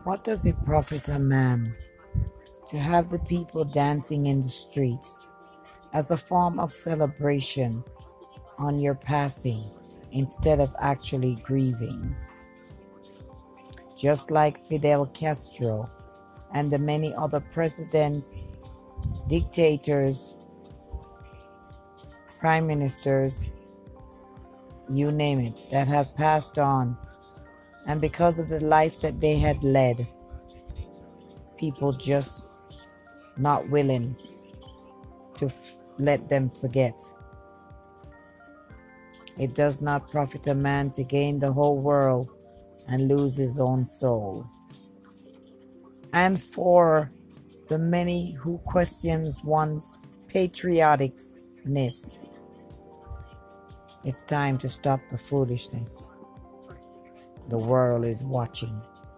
What does it profit a man to have the people dancing in the streets as a form of celebration on your passing instead of actually grieving? Just like Fidel Castro and the many other presidents, dictators, prime ministers, you name it, that have passed on. And because of the life that they had led, people just not willing to let them forget. It does not profit a man to gain the whole world and lose his own soul. And for the many who questions one's patrioticness, it's time to stop the foolishness. The world is watching.